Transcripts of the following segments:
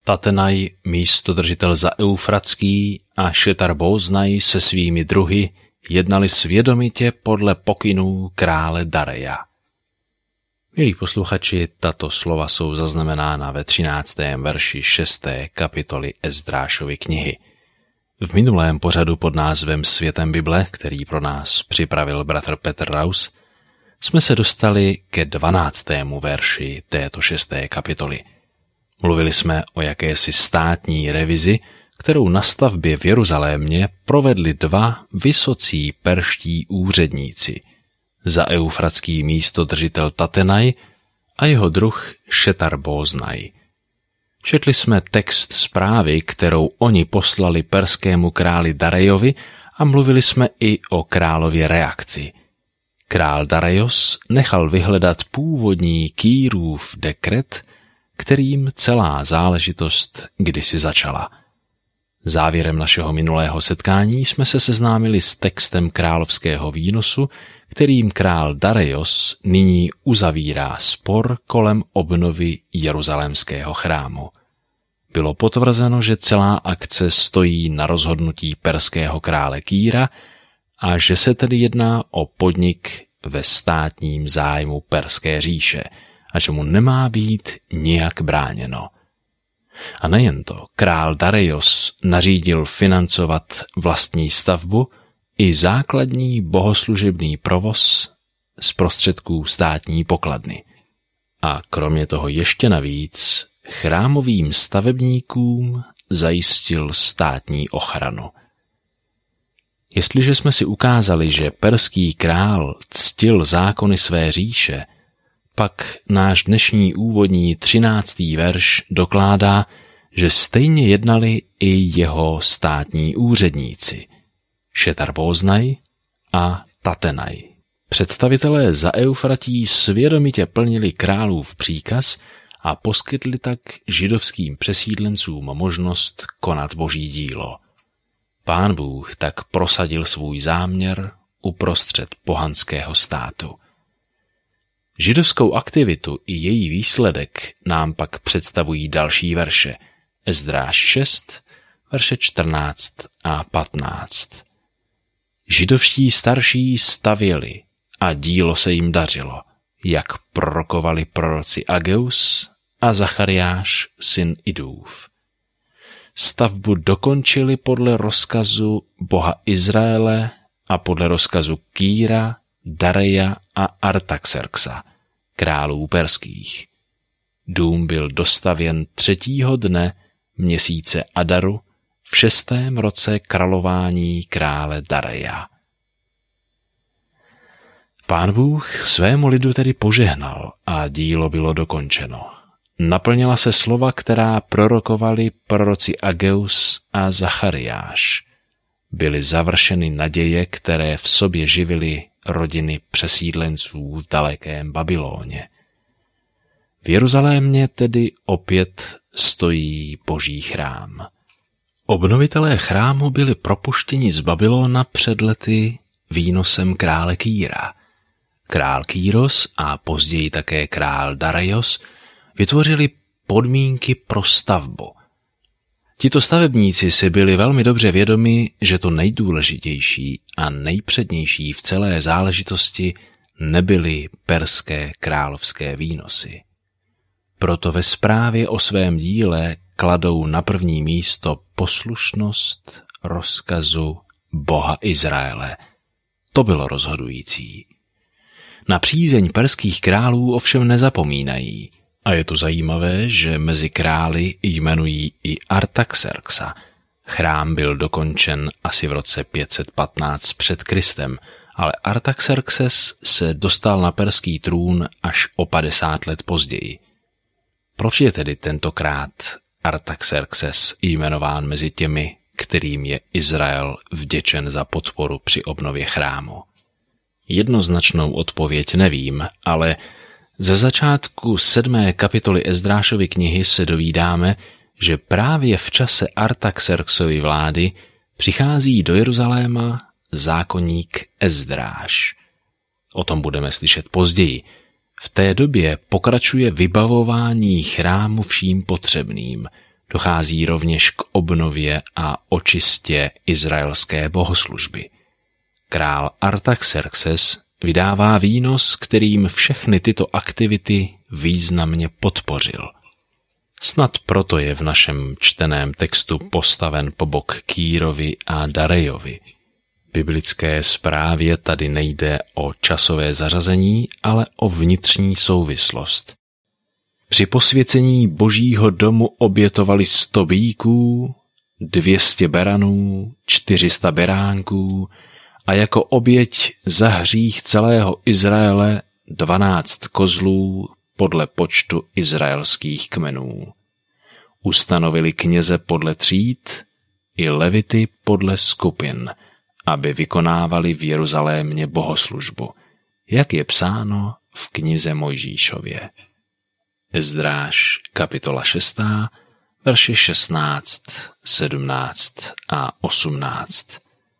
Tatenaj, místodržitel za Eufratský, a Šetar-Bóznaj se svými druhy jednali svědomitě podle pokynů krále Dareja. Milí posluchači, tato slova jsou zaznamenána ve 13. verši 6. kapitoly Ezdrášovy knihy. V minulém pořadu pod názvem Světem Bible, který pro nás připravil bratr Petr Raus, jsme se dostali ke 12. verši této 6. kapitoly. Mluvili jsme o jakési státní revizi, kterou na stavbě v Jeruzalémě provedli dva vysocí perští úředníci, za Eufratský místodržitel Tatenaj a jeho druh Šetar-Bóznaj. Četli jsme text zprávy, kterou oni poslali perskému králi Darejovi, a mluvili jsme i o králově reakci. Král Darejos nechal vyhledat původní Kýrův dekret, kterým celá záležitost kdysi začala. Závěrem našeho minulého setkání jsme se seznámili s textem královského výnosu, kterým král Darejos nyní uzavírá spor kolem obnovy jeruzalémského chrámu. Bylo potvrzeno, že celá akce stojí na rozhodnutí perského krále Kýra a že se tedy jedná o podnik ve státním zájmu Perské říše a že mu nemá být nijak bráněno. A nejen to, král Darejos nařídil financovat vlastní stavbu i základní bohoslužebný provoz z prostředků státní pokladny. A kromě toho ještě navíc chrámovým stavebníkům zajistil státní ochranu. Jestliže jsme si ukázali, že perský král ctil zákony své říše, pak náš dnešní úvodní 13. verš dokládá, že stejně jednali i jeho státní úředníci, Šetar-Bóznaj a Tatenaj. Představitelé za Eufratí svědomitě plnili králův příkaz a poskytli tak židovským přesídlencům možnost konat boží dílo. Pán Bůh tak prosadil svůj záměr uprostřed pohanského státu. Židovskou aktivitu i její výsledek nám pak představují další verše. Ezdráš 6, verše 14 a 15. Židovští starší stavěli a dílo se jim dařilo, jak prorokovali proroci Ageus a Zachariáš, syn Idův. Stavbu dokončili podle rozkazu Boha Izraele a podle rozkazu Kýra, Dareja a Artaxerxa, králů perských. Dům byl dostavěn 3. dne měsíce Adaru v 6. roce králování krále Dareja. Pán Bůh svému lidu tedy požehnal a dílo bylo dokončeno. Naplnila se slova, která prorokovali proroci Ageus a Zachariáš. Byly završeny naděje, které v sobě živily rodiny přesídlenců v dalekém Babyloně. V Jeruzalémě tedy opět stojí boží chrám. Obnovitelé chrámu byli propuštěni z Babylona před lety výnosem krále Kýra. Král Kýros a později také král Darejos vytvořili podmínky pro stavbu. Tito stavebníci si byli velmi dobře vědomi, že to nejdůležitější a nejpřednější v celé záležitosti nebyly perské královské výnosy. Proto ve zprávě o svém díle kladou na první místo poslušnost rozkazu Boha Izraele. To bylo rozhodující. Na přízeň perských králů ovšem nezapomínají. A je to zajímavé, že mezi králi jmenují i Artaxerxa. Chrám byl dokončen asi v roce 515 před Kristem, ale Artaxerxes se dostal na perský trůn až o 50 let později. Proč je tedy tentokrát Artaxerxes jmenován mezi těmi, kterým je Izrael vděčen za podporu při obnově chrámu? Jednoznačnou odpověď nevím, ale ze začátku 7. kapitoly Ezdrášovy knihy se dovídáme, že právě v čase Artaxerxovy vlády přichází do Jeruzaléma zákonník Ezdráš. O tom budeme slyšet později. V té době pokračuje vybavování chrámu vším potřebným, Dochází rovněž k obnově a očistě izraelské bohoslužby. Král Artaxerxes vydává výnos, kterým všechny tyto aktivity významně podpořil. Snad proto je v našem čteném textu postaven po bok Kýrovi a Darejovi. Biblické zprávě tady nejde o časové zařazení, ale o vnitřní souvislost. Při posvěcení Božího domu obětovali 100 býků, 200 beranů, 400 beránků a jako oběť za hřích celého Izraele 12 kozlů podle počtu izraelských kmenů. Ustanovili kněze podle tříd i levity podle skupin, aby vykonávali v Jeruzalémě bohoslužbu, jak je psáno v knize Mojžíšově. Ezdráš, kapitola 6, verše 16, 17 a 18.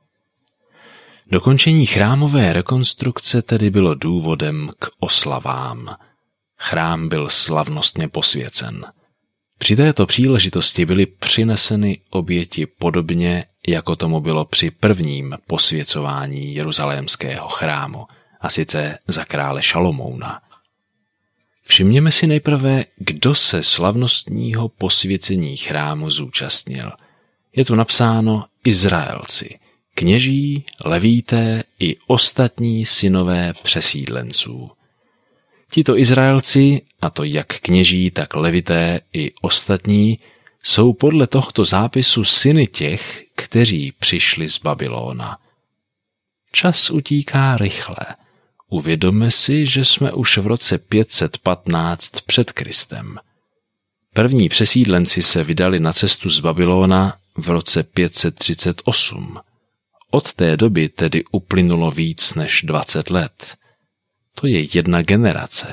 Dokončení chrámové rekonstrukce tedy bylo důvodem k oslavám. Chrám byl slavnostně posvěcen. Při této příležitosti byly přineseny oběti podobně, jako tomu bylo při prvním posvěcování jeruzalémského chrámu, a sice za krále Šalomouna. Všimněme si nejprve, kdo se slavnostního posvěcení chrámu zúčastnil. Je tu napsáno Izraelci, kněží, levíté i ostatní synové přesídlenců. Tito Izraelci, a to jak kněží, tak levité i ostatní, jsou podle tohoto zápisu syny těch, kteří přišli z Babylona. Čas utíká rychle. Uvědomme si, že jsme už v roce 515 před Kristem. První přesídlenci se vydali na cestu z Babylona v roce 538. Od té doby tedy uplynulo víc než 20 let. To je jedna generace.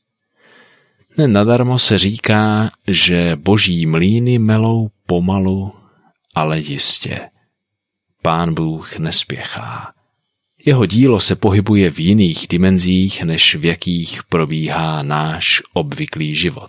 Nenadarmo se říká, že boží mlýny melou pomalu, ale jistě. Pán Bůh nespěchá. Jeho dílo se pohybuje v jiných dimenzích, než v jakých probíhá náš obvyklý život.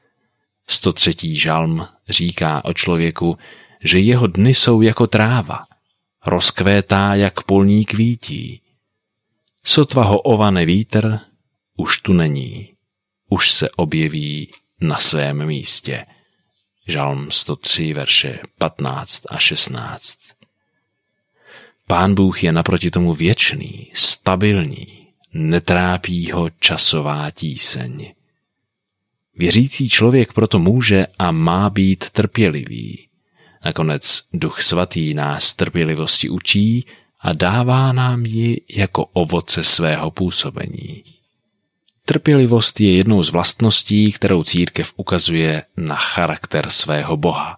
103. žalm říká o člověku, že jeho dny jsou jako tráva, rozkvétá jak polní kvítí. Sotva ho ovane vítr, už tu není, už se objeví na svém místě. Žalm 103, verše 15 a 16. Pán Bůh je naproti tomu věčný, stabilní, netrápí ho časová tíseň. Věřící člověk proto může a má být trpělivý. Nakonec Duch Svatý nás trpělivosti učí a dává nám ji jako ovoce svého působení. Trpělivost je jednou z vlastností, kterou církev ukazuje na charakter svého Boha.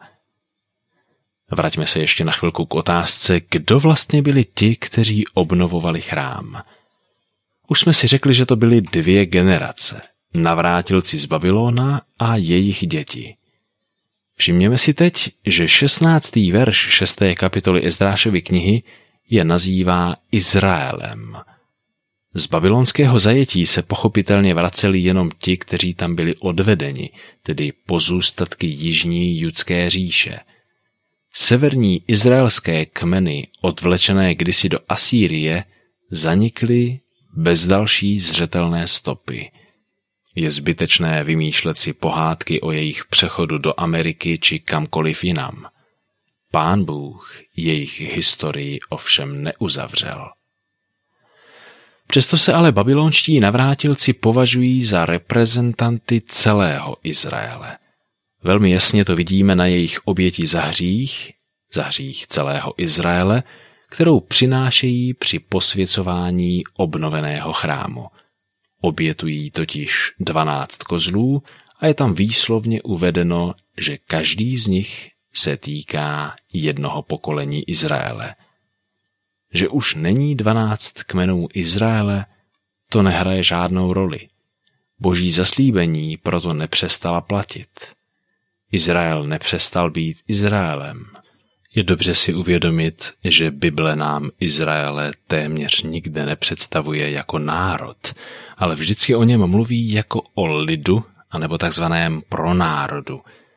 Vraťme se ještě na chvilku k otázce, kdo vlastně byli ti, kteří obnovovali chrám. Už jsme si řekli, že to byly 2 generace, navrátilci z Babylona a jejich děti. Všimněme si teď, že 16. verš 6. kapitoly Ezdrášovy knihy je nazývá Izraelem. Z babylonského zajetí se pochopitelně vraceli jenom ti, kteří tam byli odvedeni, tedy pozůstatky jižní judské říše. Severní izraelské kmeny, odvlečené kdysi do Asýrie, zanikly bez další zřetelné stopy. Je zbytečné vymýšlet si pohádky o jejich přechodu do Ameriky či kamkoliv jinam. Pán Bůh jejich historii ovšem neuzavřel. Přesto se ale babylonští navrátilci považují za reprezentanty celého Izraele. Velmi jasně to vidíme na jejich oběti za hřích celého Izraele, kterou přinášejí při posvěcování obnoveného chrámu. Obětují totiž 12 kozlů a je tam výslovně uvedeno, že každý z nich se týká jednoho pokolení Izraele. Že už není 12 kmenů Izraele, to nehraje žádnou roli. Boží zaslíbení proto nepřestala platit. Izrael nepřestal být Izraelem. Je dobře si uvědomit, že Bible nám Izraele téměř nikde nepředstavuje jako národ, ale vždycky o něm mluví jako o lidu anebo takzvaném pronárodu,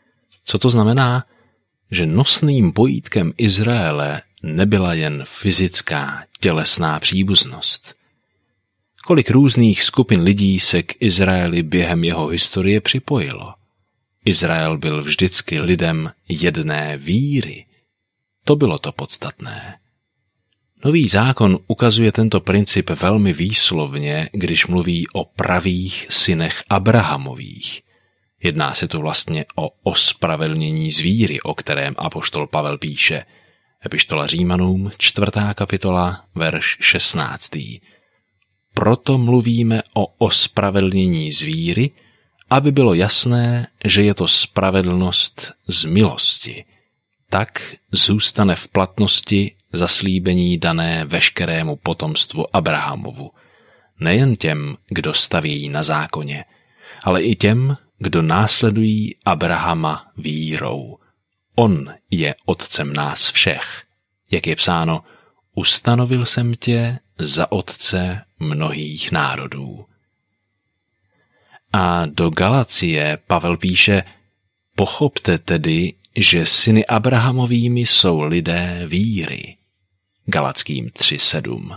Co to znamená? Že nosným pojítkem Izraele nebyla jen fyzická, tělesná příbuznost. Kolik různých skupin lidí se k Izraeli během jeho historie připojilo? Izrael byl vždycky lidem jedné víry. To bylo to podstatné. Nový zákon ukazuje tento princip velmi výslovně, když mluví o pravých synech Abrahamových. Jedná se tu vlastně o ospravedlnění z víry, o kterém apoštol Pavel píše. Epištola Římanům, 4. kapitola, verš 16. Proto mluvíme o ospravedlnění z víry, aby bylo jasné, že je to spravedlnost z milosti. Tak zůstane v platnosti zaslíbení dané veškerému potomstvu Abrahamovu. Nejen těm, kdo staví na zákoně, ale i těm, kdo následují Abrahama vírou. On je otcem nás všech. Jak je psáno, ustanovil jsem tě za otce mnohých národů. A do Galacie Pavel píše, pochopte tedy, že syny Abrahamovými jsou lidé víry. Galackým 3:7.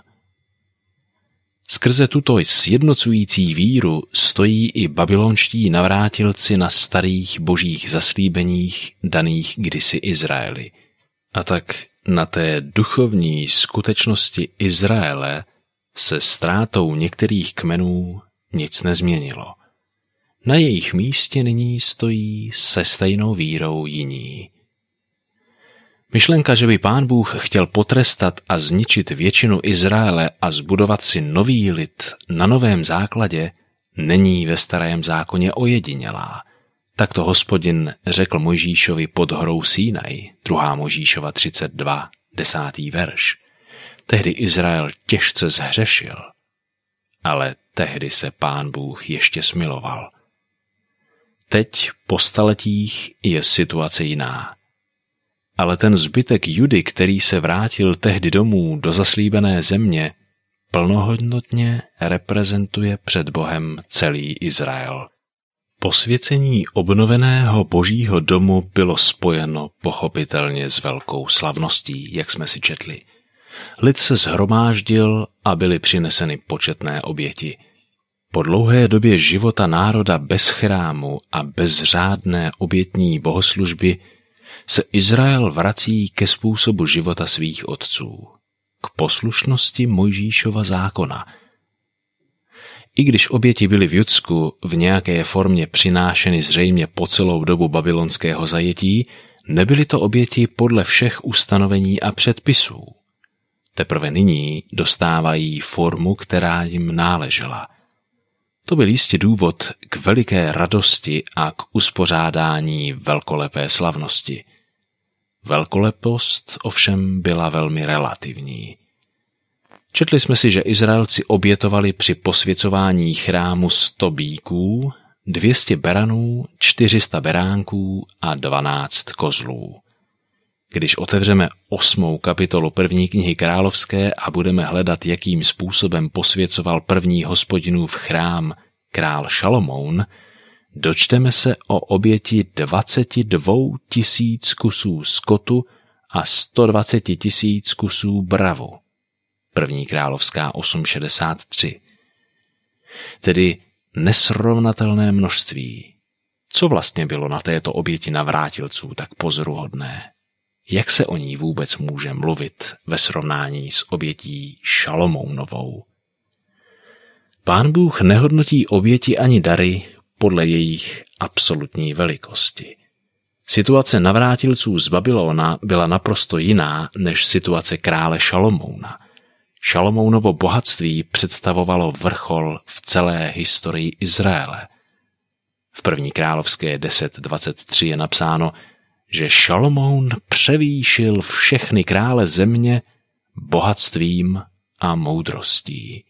Skrze tuto sjednocující víru stojí i babylonští navrátilci na starých božích zaslíbeních daných kdysi Izraeli. A tak na té duchovní skutečnosti Izraele se ztrátou některých kmenů nic nezměnilo. Na jejich místě nyní stojí se stejnou vírou jiní. Myšlenka, že by Pán Bůh chtěl potrestat a zničit většinu Izraele a zbudovat si nový lid na novém základě, není ve starém zákoně ojedinělá. Tak to Hospodin řekl Mojžíšovi pod horou Sínaj, 2. Mojžíšova 32, 10. verš. Tehdy Izrael těžce zhřešil, ale tehdy se Pán Bůh ještě smiloval. Teď po staletích je situace jiná. Ale ten zbytek Judy, který se vrátil tehdy domů do zaslíbené země, plnohodnotně reprezentuje před Bohem celý Izrael. Posvěcení obnoveného božího domu bylo spojeno pochopitelně s velkou slavností, jak jsme si četli. Lid se shromáždil a byly přineseny početné oběti. Po dlouhé době života národa bez chrámu a bez řádné obětní bohoslužby se Izrael vrací ke způsobu života svých otců, k poslušnosti Mojžíšova zákona. I když oběti byly v Judsku v nějaké formě přinášeny zřejmě po celou dobu babylonského zajetí, nebyly to oběti podle všech ustanovení a předpisů. Teprve nyní dostávají formu, která jim náležela. To byl jistě důvod k veliké radosti a k uspořádání velkolepé slavnosti. Velkolepost ovšem byla velmi relativní. Četli jsme si, že Izraelci obětovali při posvěcování chrámu 100 býků, 200 beranů, 400 beránků a 12 kozlů. Když otevřeme 8. kapitolu 1. knihy Královské a budeme hledat, jakým způsobem posvěcoval první Hospodinův chrám král Šalomoun, dočteme se o oběti 22 000 kusů skotu a 120 000 kusů bravu. 1. Královská 8:63. Tedy nesrovnatelné množství. Co vlastně bylo na této oběti navrátilců tak pozoruhodné? Jak se o ní vůbec může mluvit ve srovnání s obětí Šalomounovou? Pán Bůh nehodnotí oběti ani dary podle jejich absolutní velikosti. Situace navrátilců z Babylona byla naprosto jiná než situace krále Šalomouna. Šalomounovo bohatství představovalo vrchol v celé historii Izraele. V 1. Královské 10:23 je napsáno, že Šalomoun převýšil všechny krále země bohatstvím a moudrostí.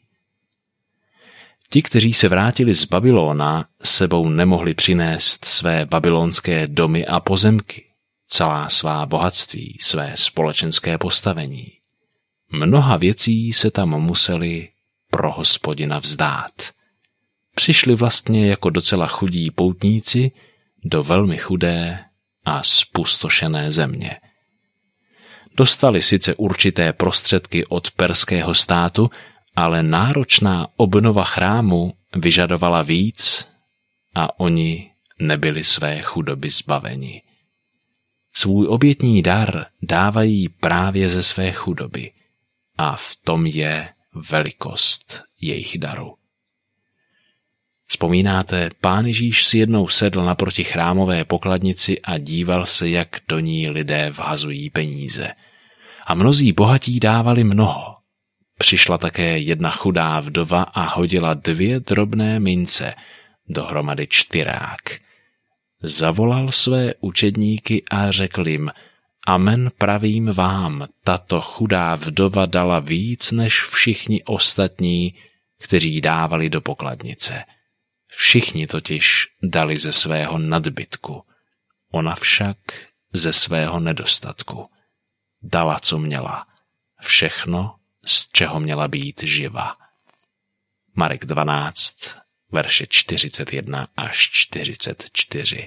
Ti, kteří se vrátili z Babylona, sebou nemohli přinést své babylonské domy a pozemky, celá svá bohatství, své společenské postavení. Mnoha věcí se tam museli pro Hospodina vzdát. Přišli vlastně jako docela chudí poutníci do velmi chudé a zpustošené země. Dostali sice určité prostředky od perského státu, ale náročná obnova chrámu vyžadovala víc a oni nebyli své chudoby zbaveni. Svůj obětní dar dávají právě ze své chudoby a v tom je velikost jejich daru. Vzpomínáte, Pán Ježíš si jednou sedl naproti chrámové pokladnici a díval se, jak do ní lidé vhazují peníze. A mnozí bohatí dávali mnoho. Přišla také jedna chudá vdova a hodila 2 drobné mince, dohromady 4. Zavolal své učedníky a řekl jim: Amen, pravím vám, tato chudá vdova dala víc než všichni ostatní, kteří dávali do pokladnice. Všichni totiž dali ze svého nadbytku, ona však ze svého nedostatku. Dala, co měla, všechno, z čeho měla být živa. Marek 12, verše 41 až 44.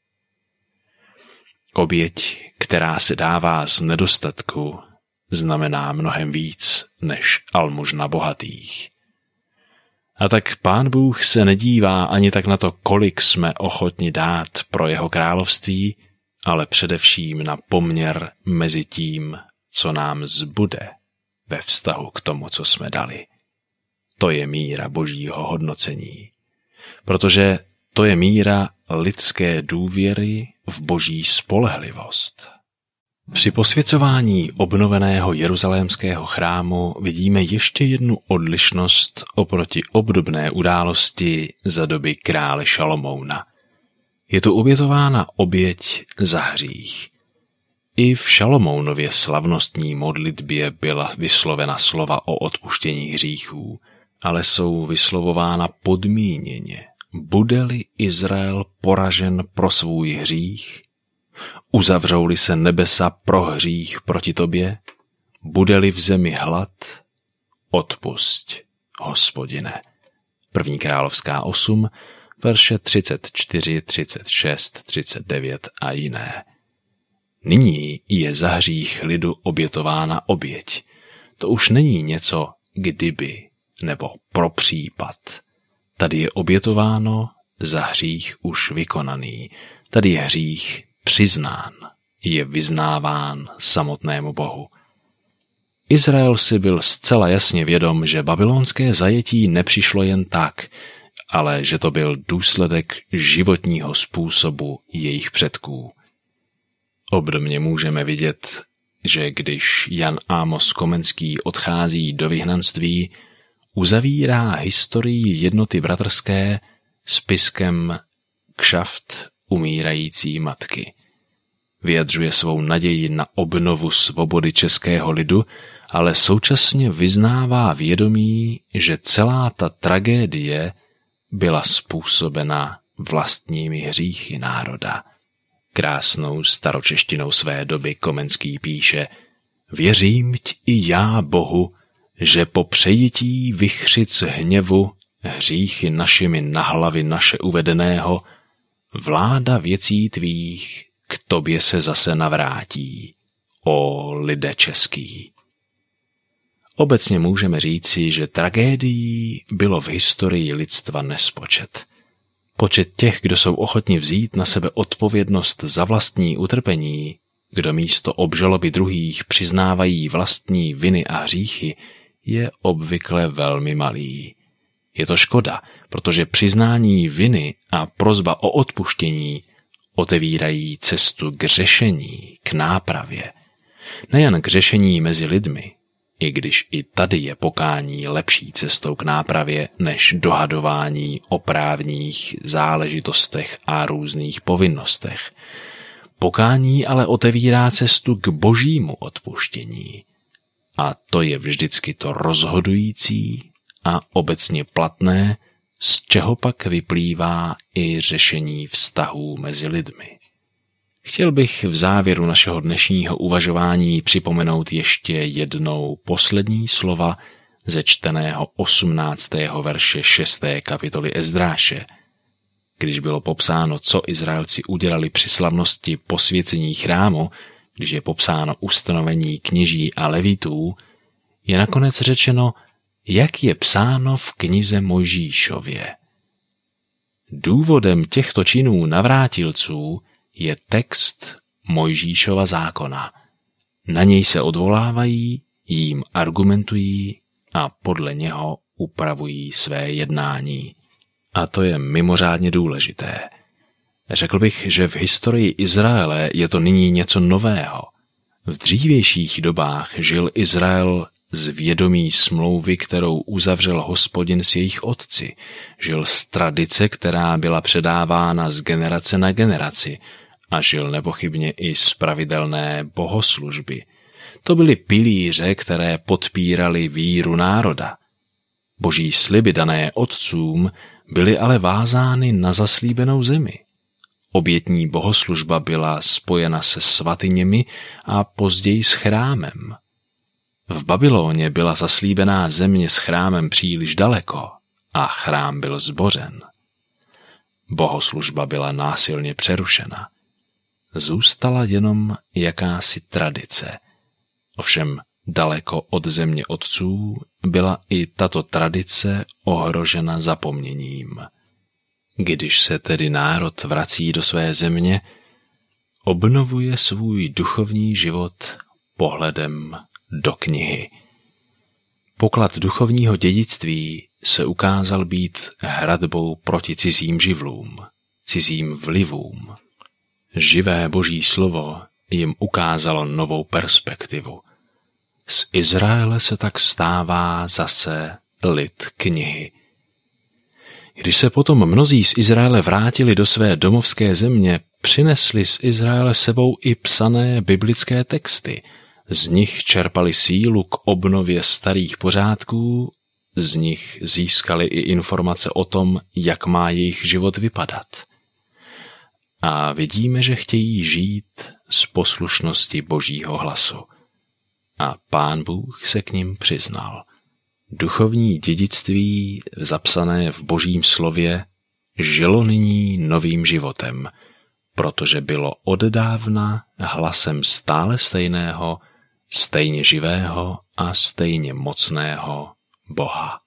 Oběť, která se dává z nedostatku, znamená mnohem víc než almužna bohatých. A tak Pán Bůh se nedívá ani tak na to, kolik jsme ochotni dát pro jeho království, ale především na poměr mezi tím, co nám zbude ve vztahu k tomu, co jsme dali. To je míra božího hodnocení, protože to je míra lidské důvěry v boží spolehlivost. Při posvěcování obnoveného jeruzalémského chrámu vidíme ještě jednu odlišnost oproti obdobné události za doby krále Šalomouna. Je tu obětována oběť za hřích. I v Šalomounově slavnostní modlitbě byla vyslovena slova o odpuštění hříchů, ale jsou vyslovována podmíněně. Bude-li Izrael poražen pro svůj hřích? Uzavřou-li se nebesa pro hřích proti tobě? Bude-li v zemi hlad? Odpusť, Hospodine. 1. královská 8, verše 34, 36, 39 a jiné. Nyní je za hřích lidu obětována oběť. To už není něco kdyby nebo pro případ. Tady je obětováno za hřích už vykonaný. Tady je hřích přiznán, je vyznáván samotnému Bohu. Izrael si byl zcela jasně vědom, že babylonské zajetí nepřišlo jen tak, ale že to byl důsledek životního způsobu jejich předků. Obdobně můžeme vidět, že když Jan Amos Komenský odchází do vyhnanství, uzavírá historii jednoty bratrské spiskem Kšaft umírající matky. Vyjadřuje svou naději na obnovu svobody českého lidu, ale současně vyznává vědomí, že celá ta tragédie byla způsobena vlastními hříchy národa. Krásnou staročeštinou své doby Komenský píše: Věřím i já, Bohu, že po přejití vichřic hněvu hříchy našimi na hlavy naše uvedeného, vláda věcí tvých k tobě se zase navrátí, o lide český. Obecně můžeme říci, že tragédií bylo v historii lidstva nespočet. Počet těch, kdo jsou ochotni vzít na sebe odpovědnost za vlastní utrpení, kdo místo obžaloby druhých přiznávají vlastní viny a hříchy, je obvykle velmi malý. Je to škoda, protože přiznání viny a prosba o odpuštění otevírají cestu k řešení, k nápravě. Nejen k řešení mezi lidmi, i když i tady je pokání lepší cestou k nápravě než dohadování o právních záležitostech a různých povinnostech. Pokání ale otevírá cestu k božímu odpuštění. A to je vždycky to rozhodující a obecně platné, z čeho pak vyplývá i řešení vztahů mezi lidmi. Chtěl bych v závěru našeho dnešního uvažování připomenout ještě jednou poslední slova ze čteného 18. verše 6. kapitoly Ezdráše. když bylo popsáno, co Izraelci udělali při slavnosti posvěcení chrámu, když je popsáno ustanovení kněží a levitů, je nakonec řečeno, jak je psáno v knize Mojžíšově. Důvodem těchto činů navrátilců je text Mojžíšova zákona. Na něj se odvolávají, jím argumentují a podle něho upravují své jednání. A to je mimořádně důležité. Řekl bych, že v historii Izraele je to nyní něco nového. V dřívějších dobách žil Izrael z vědomí smlouvy, kterou uzavřel Hospodin s jejich otci. Žil z tradice, která byla předávána z generace na generaci a žil nepochybně i z pravidelné bohoslužby. To byly pilíře, které podpíraly víru národa. Boží sliby dané otcům byly ale vázány na zaslíbenou zemi. Obětní bohoslužba byla spojena se svatyněmi a později s chrámem. V Babyloně byla zaslíbená země s chrámem příliš daleko a chrám byl zbořen. Bohoslužba byla násilně přerušena. Zůstala jenom jakási tradice. Ovšem daleko od země otců byla i tato tradice ohrožena zapomněním. Když se tedy národ vrací do své země, obnovuje svůj duchovní život pohledem do knihy. Poklad duchovního dědictví se ukázal být hradbou proti cizím živlům, cizím vlivům. Živé Boží slovo jim ukázalo novou perspektivu. Z Izraele se tak stává zase lid knihy. Když se potom mnozí z Izraele vrátili do své domovské země, přinesli z Izraele sebou i psané biblické texty. Z nich čerpali sílu k obnově starých pořádků, z nich získali i informace o tom, jak má jejich život vypadat. A vidíme, že chtějí žít z poslušnosti Božího hlasu. A Pán Bůh se k nim přiznal. Duchovní dědictví, zapsané v Božím slově, žilo nyní novým životem, protože bylo oddávna hlasem stále stejného, stejně živého a stejně mocného Boha.